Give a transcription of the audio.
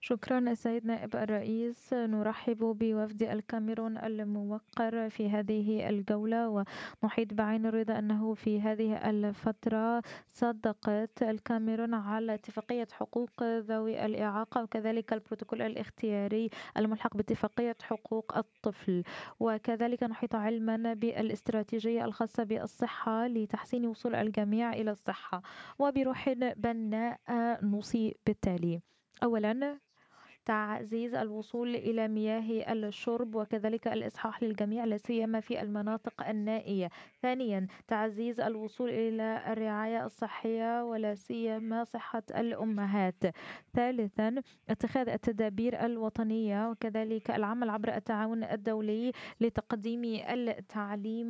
شكرا السيد نائب الرئيس. نرحب بوفد الكاميرون الموقر في هذه الجولة، ونحيط بعين الرضا أنه في هذه الفترة صدقت الكاميرون على اتفاقية حقوق ذوي الإعاقة، وكذلك البروتوكول الاختياري الملحق باتفاقية حقوق الطفل. وكذلك نحيط علما بالاستراتيجية الخاصة بالصحة لتحسين وصول الجميع إلى الصحة، وبروح بناء نوصي بالتالي: أولا، تعزيز الوصول إلى مياه الشرب وكذلك الإصحاح للجميع لا سيما في المناطق النائية. ثانيا، تعزيز الوصول إلى الرعاية الصحية ولا سيما صحة الأمهات. ثالثا، اتخاذ التدابير الوطنية وكذلك العمل عبر التعاون الدولي لتقديم التعليم